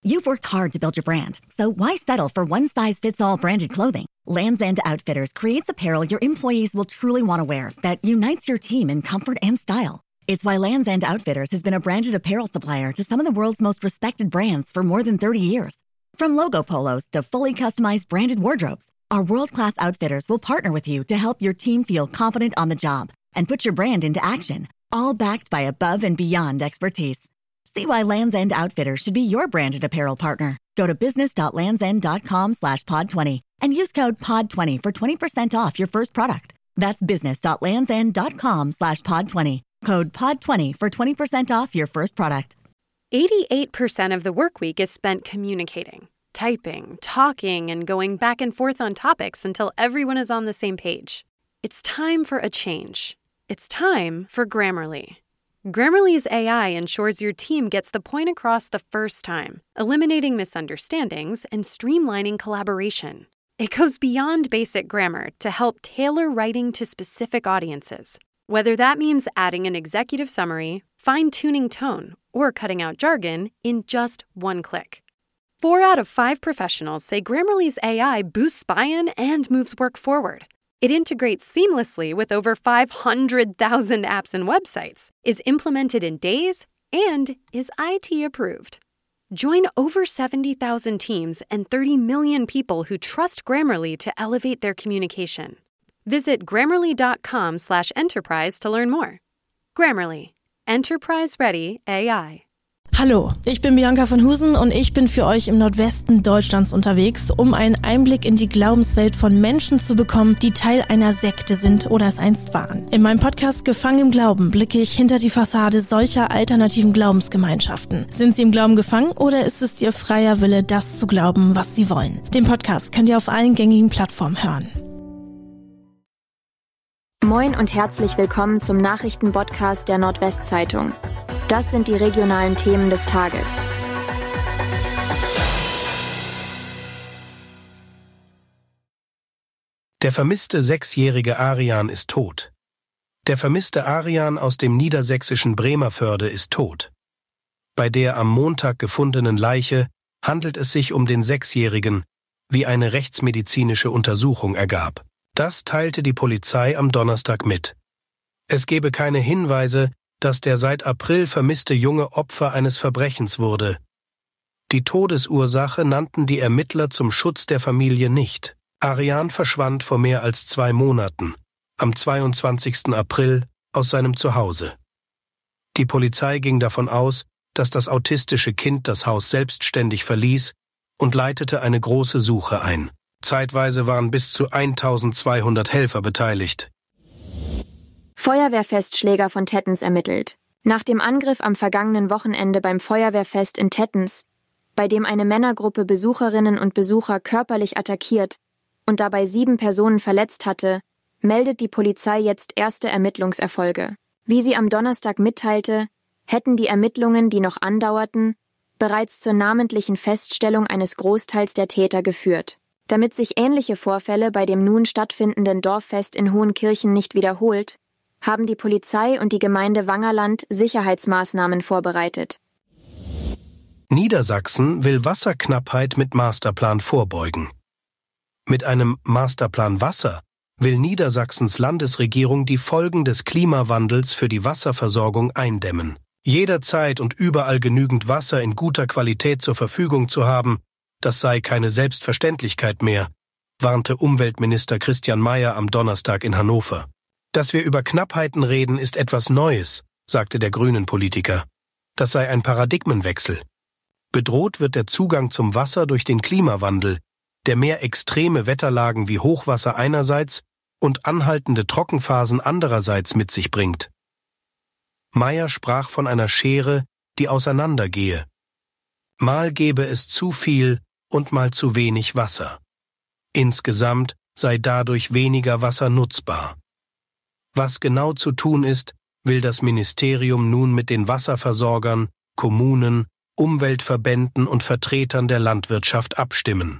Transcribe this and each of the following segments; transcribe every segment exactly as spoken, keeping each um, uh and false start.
You've worked hard to build your brand, so why settle for one-size-fits-all branded clothing? Lands' End Outfitters creates apparel your employees will truly want to wear that unites your team in comfort and style. It's why Lands' End Outfitters has been a branded apparel supplier to some of the world's most respected brands for more than thirty years. From logo polos to fully customized branded wardrobes, our world-class outfitters will partner with you to help your team feel confident on the job and put your brand into action, all backed by above and beyond expertise. See why Lands' End Outfitters should be your branded apparel partner. Go to business.landsend.com slash pod 20 and use code pod twenty for twenty percent off your first product. That's business.landsend.com slash pod 20. Code pod twenty for twenty percent off your first product. eighty-eight percent of the work week is spent communicating, typing, talking, and going back and forth on topics until everyone is on the same page. It's time for a change. It's time for Grammarly. Grammarly's A I ensures your team gets the point across the first time, eliminating misunderstandings and streamlining collaboration. It goes beyond basic grammar to help tailor writing to specific audiences, whether that means adding an executive summary, fine-tuning tone, or cutting out jargon in just one click. Four out of five professionals say Grammarly's A I boosts buy-in and moves work forward. It integrates seamlessly with over five hundred thousand apps and websites, is implemented in days, and is I T approved. Join over seventy thousand teams and thirty million people who trust Grammarly to elevate their communication. Visit grammarly.com slash enterprise to learn more. Grammarly. Enterprise-ready A I. Hallo, ich bin Bianca von Husen und ich bin für euch im Nordwesten Deutschlands unterwegs, um einen Einblick in die Glaubenswelt von Menschen zu bekommen, die Teil einer Sekte sind oder es einst waren. In meinem Podcast Gefangen im Glauben blicke ich hinter die Fassade solcher alternativen Glaubensgemeinschaften. Sind sie im Glauben gefangen oder ist es ihr freier Wille, das zu glauben, was sie wollen? Den Podcast könnt ihr auf allen gängigen Plattformen hören. Moin und herzlich willkommen zum Nachrichtenpodcast der Nordwestzeitung. Das sind die regionalen Themen des Tages. Der vermisste sechsjährige Arian ist tot. Der vermisste Arian aus dem niedersächsischen Bremervörde ist tot. Bei der am Montag gefundenen Leiche handelt es sich um den Sechsjährigen, wie eine rechtsmedizinische Untersuchung ergab. Das teilte die Polizei am Donnerstag mit. Es gebe keine Hinweise, dass der seit April vermisste Junge Opfer eines Verbrechens wurde. Die Todesursache nannten die Ermittler zum Schutz der Familie nicht. Arian verschwand vor mehr als zwei Monaten, am zweiundzwanzigsten April, aus seinem Zuhause. Die Polizei ging davon aus, dass das autistische Kind das Haus selbstständig verließ und leitete eine große Suche ein. Zeitweise waren bis zu eintausendzweihundert Helfer beteiligt. Feuerwehrfestschläger von Tettens ermittelt. Nach dem Angriff am vergangenen Wochenende beim Feuerwehrfest in Tettens, bei dem eine Männergruppe Besucherinnen und Besucher körperlich attackiert und dabei sieben Personen verletzt hatte, meldet die Polizei jetzt erste Ermittlungserfolge. Wie sie am Donnerstag mitteilte, hätten die Ermittlungen, die noch andauerten, bereits zur namentlichen Feststellung eines Großteils der Täter geführt. Damit sich ähnliche Vorfälle bei dem nun stattfindenden Dorffest in Hohenkirchen nicht wiederholt, haben die Polizei und die Gemeinde Wangerland Sicherheitsmaßnahmen vorbereitet. Niedersachsen will Wasserknappheit mit Masterplan vorbeugen. Mit einem Masterplan Wasser will Niedersachsens Landesregierung die Folgen des Klimawandels für die Wasserversorgung eindämmen. Jederzeit und überall genügend Wasser in guter Qualität zur Verfügung zu haben, das sei keine Selbstverständlichkeit mehr, warnte Umweltminister Christian Mayer am Donnerstag in Hannover. Dass wir über Knappheiten reden, ist etwas Neues, sagte der Grünen-Politiker. Das sei ein Paradigmenwechsel. Bedroht wird der Zugang zum Wasser durch den Klimawandel, der mehr extreme Wetterlagen wie Hochwasser einerseits und anhaltende Trockenphasen andererseits mit sich bringt. Mayer sprach von einer Schere, die auseinandergehe. Mal gebe es zu viel und mal zu wenig Wasser. Insgesamt sei dadurch weniger Wasser nutzbar. Was genau zu tun ist, will das Ministerium nun mit den Wasserversorgern, Kommunen, Umweltverbänden und Vertretern der Landwirtschaft abstimmen.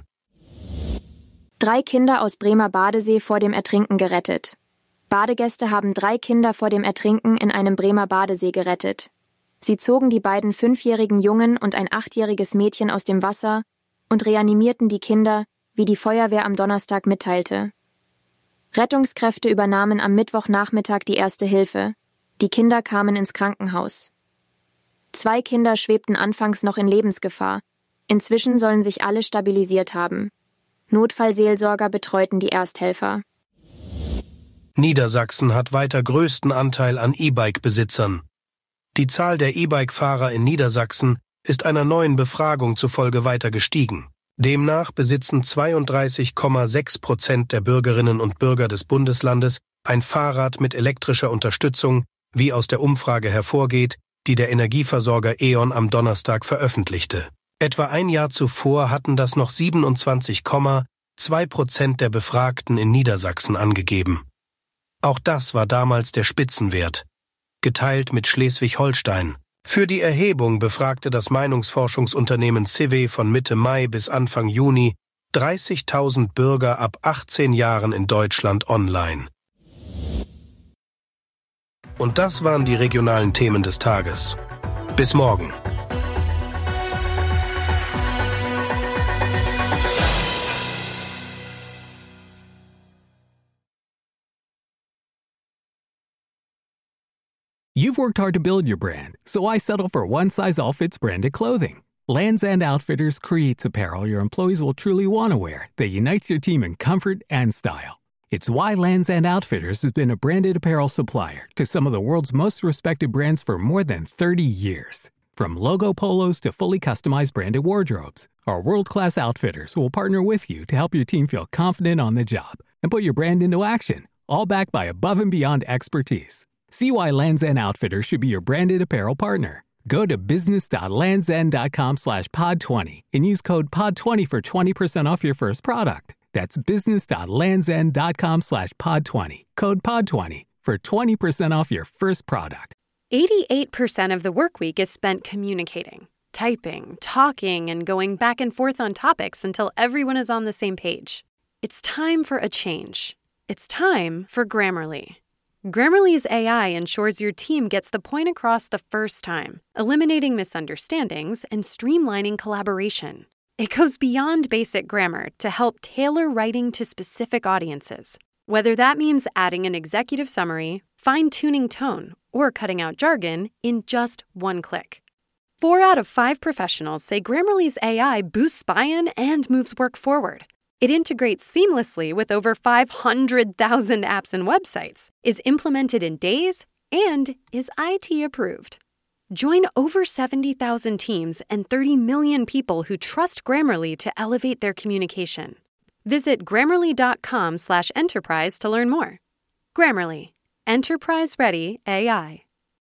Drei Kinder aus Bremer Badesee vor dem Ertrinken gerettet. Badegäste haben drei Kinder vor dem Ertrinken in einem Bremer Badesee gerettet. Sie zogen die beiden fünfjährigen Jungen und ein achtjähriges Mädchen aus dem Wasser und reanimierten die Kinder, wie die Feuerwehr am Donnerstag mitteilte. Rettungskräfte übernahmen am Mittwochnachmittag die erste Hilfe. Die Kinder kamen ins Krankenhaus. Zwei Kinder schwebten anfangs noch in Lebensgefahr. Inzwischen sollen sich alle stabilisiert haben. Notfallseelsorger betreuten die Ersthelfer. Niedersachsen hat weiter größten Anteil an E-Bike-Besitzern. Die Zahl der E-Bike-Fahrer in Niedersachsen ist einer neuen Befragung zufolge weiter gestiegen. Demnach besitzen zweiunddreißig Komma sechs Prozent der Bürgerinnen und Bürger des Bundeslandes ein Fahrrad mit elektrischer Unterstützung, wie aus der Umfrage hervorgeht, die der Energieversorger E.ON am Donnerstag veröffentlichte. Etwa ein Jahr zuvor hatten das noch siebenundzwanzig Komma zwei Prozent der Befragten in Niedersachsen angegeben. Auch das war damals der Spitzenwert, geteilt mit Schleswig-Holstein. Für die Erhebung befragte das Meinungsforschungsunternehmen Cive von Mitte Mai bis Anfang Juni dreißigtausend Bürger ab achtzehn Jahren in Deutschland online. Und das waren die regionalen Themen des Tages. Bis morgen. You've worked hard to build your brand, so why settle for one-size-all-fits branded clothing? Lands' End Outfitters creates apparel your employees will truly want to wear that unites your team in comfort and style. It's why Lands' End Outfitters has been a branded apparel supplier to some of the world's most respected brands for more than thirty years. From logo polos to fully customized branded wardrobes, our world-class outfitters will partner with you to help your team feel confident on the job and put your brand into action, all backed by above-and-beyond expertise. See why Lands' End Outfitters should be your branded apparel partner. Go to business.landsend.com slash pod 20 and use code pod twenty for twenty percent off your first product. That's business.landsend.com slash pod 20. Code pod twenty for twenty percent off your first product. eighty-eight percent of the work week is spent communicating, typing, talking, and going back and forth on topics until everyone is on the same page. It's time for a change. It's time for Grammarly. Grammarly's A I ensures your team gets the point across the first time, eliminating misunderstandings and streamlining collaboration. It goes beyond basic grammar to help tailor writing to specific audiences, whether that means adding an executive summary, fine-tuning tone, or cutting out jargon in just one click. Four out of five professionals say Grammarly's A I boosts buy-in and moves work forward. It integrates seamlessly with over five hundred thousand apps and websites, is implemented in days, and is I T approved. Join over seventy thousand teams and thirty million people who trust Grammarly to elevate their communication. Visit grammarly.com slash enterprise to learn more. Grammarly, enterprise-ready A I.